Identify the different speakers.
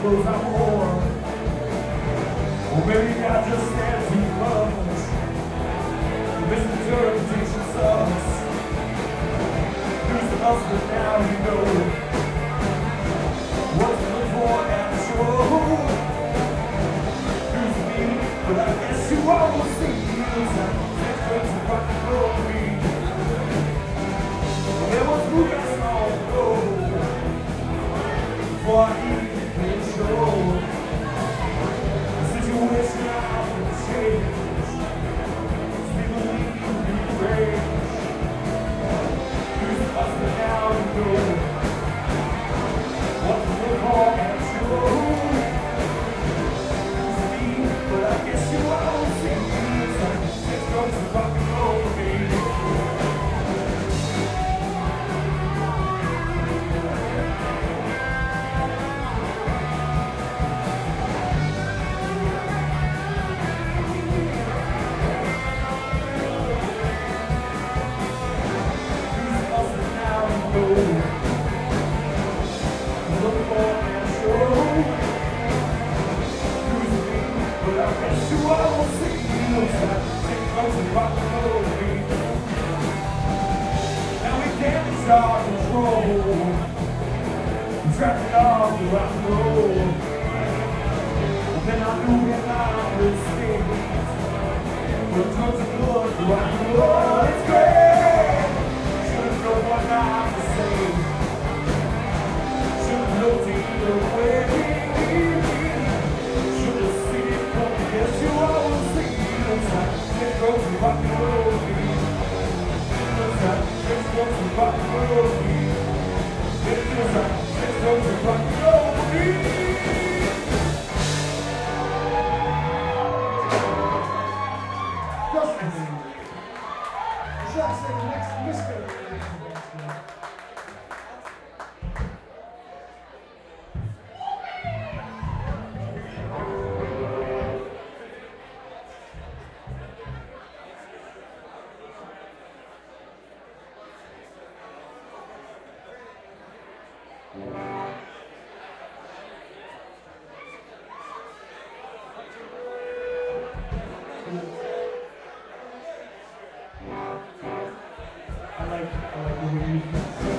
Speaker 1: clothes I wore. Or maybe I just stand too much. Misinterpretation sucks. Who's the husband now, you know what's good for at the show. Who's me, but I guess you always see sex, drugs, and rock and roll me. There was who got small gold before I even could show. The situation I would change. People leave you in rage. Who's the husband now, you know what's the call and show. Who's me, but I guess you all see sex, drugs, and rock and roll me. Trapped off the rock and roll. Then I knew that I would stay. But drugs are good for rock and roll. It's great. Should've known what not to say. Should've known to either way. Should've seen it coming. Guess you always see it. Sex, drugs, and rock and roll. Sex, drugs, and rock and roll. Sex, drugs, and rock and roll.
Speaker 2: Just like the next mystery. I like the way you